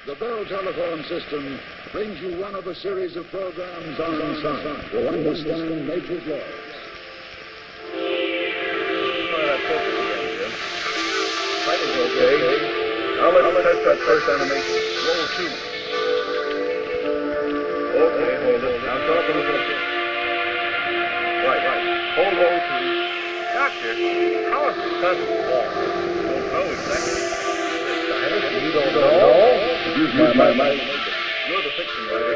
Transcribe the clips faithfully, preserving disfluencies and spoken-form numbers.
The Bell Telephone System brings you one of a series of programs on science to understand nature's laws. Okay. Now let's test that first animation. Roll two. Okay, hold it. Now stop on the focus. Right, right. Hold roll two. Doctor, how is the sun formed? Don't know exactly. You don't know? Use my, my, my. You're the fiction writer.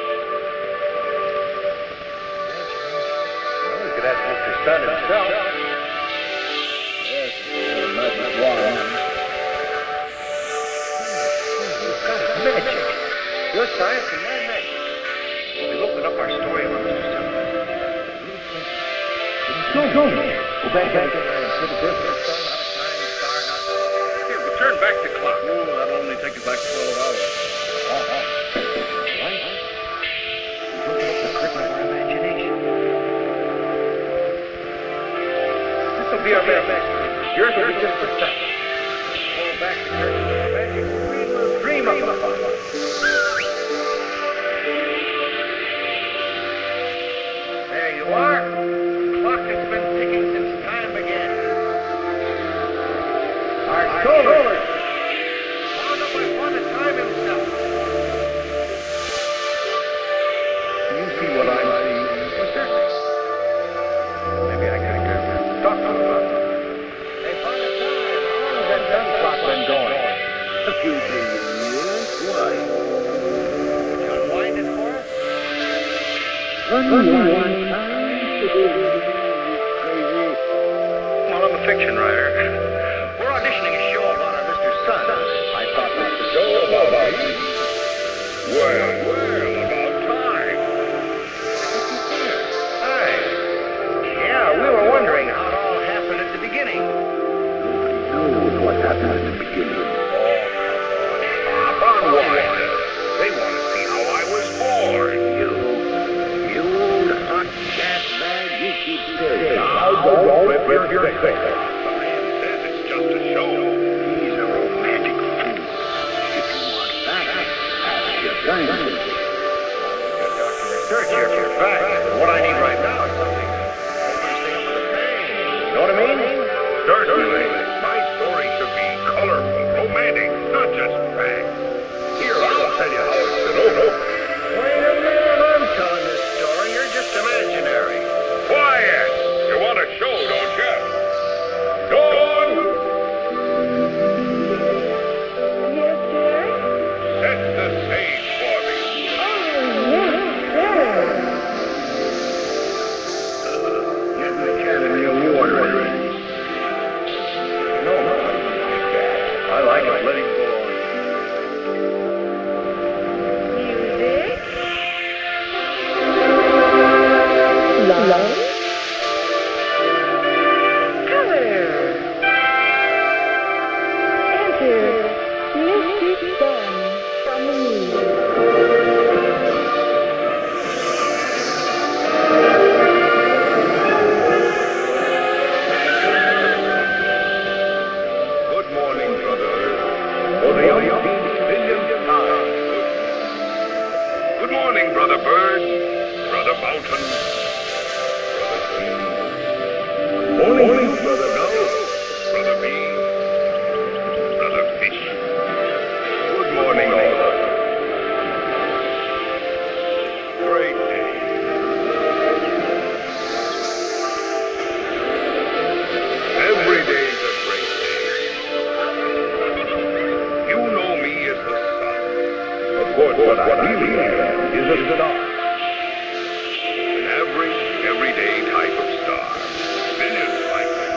Well, we could ask Mister Sun himself. Yes, uh, magic wand. You've got it. Magic. Your science and my magic. We've opened up our story on Mister Sun. Go, go. Go back, back, and sit a bit. Here, we'll turn back the clock. Oh, that'll only take us like twelve hours. Uh-huh. Right? We've opened up the curtain of our imagination. This will be our magic. Yours will be just the stuff. Pull back the curtain of our magic. We'll dream up a fun. There you are. The clock has been ticking since time began. Our solar. Wound up by Father Time himself. Do you see what I see? Well, certainly. Maybe I gotta go talk to him about it. Hey, Father Time, how long has that gun clock been going? A few years. Why? Would you unwind it for us? Unwind time. Well, I'm a fiction writer. We're auditioning a show about our Mister Sun. I thought this was Show about me? Well, well, about time. Hi. Yeah, we were wondering how it all happened at the beginning. Nobody knows what happened at the beginning. Stop on why? They want to see how I was born. You, you old hot cat bag, you keep saying. Now don't rip your your thing. The man says it's just a show. He's a romantic fool. If you want that, ask your scientist. Got Doctor Research here for facts. What I need right now is something to open this thing up with a bang. You know what I mean? Certainly. My story should be colorful, romantic, not just facts. Here, I'll tell you how it's been over. Wait a minute, I'm telling this story. You're just imaginary. Quiet! You want a show, don't you? Go on! Yes, dear? Set the stage for me. Oh, yes, sir. Get the Academy Award ready. No, I like it. Let him go on. Music. Light. Color. Enter Mister Sun from the moon. Good morning, brother. For the umpteenth billionth time. Good morning, Brother Bird, Brother Mountain, Brother Sea. Morning, Brother Gull, Brother Bee, Brother Fish. Good morning, all of us. Great day. Every day's a great day. You know me as the sun. Of course, what I really am is a star. An average, everyday type of star. Millions like that.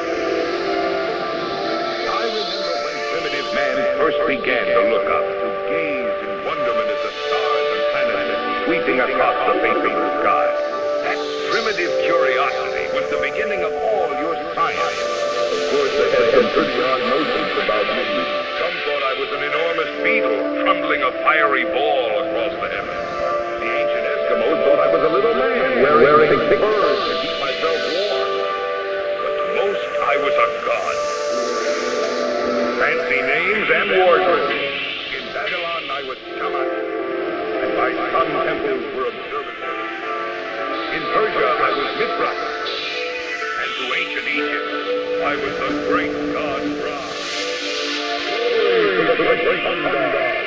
I remember when primitive man first began to look up, to gaze in wonderment at the stars and planets sweeping across the face of the sky. That primitive curiosity was the beginning of all your science. Of course, they had some pretty odd notions about me. Some thought I was an enormous beetle trundling a fiery ball across the heavens. The ancient Eskimos thought I was a little man wearing, wearing thick furs to keep myself warm. But to most, I was a god. Fancy names and wardrobes. In Babylon, I was was Tiamat, and my sun temples were observatories. In Persia, I was Mithras, and to ancient Egypt, I was the great god Ra. Glory to the great thunder!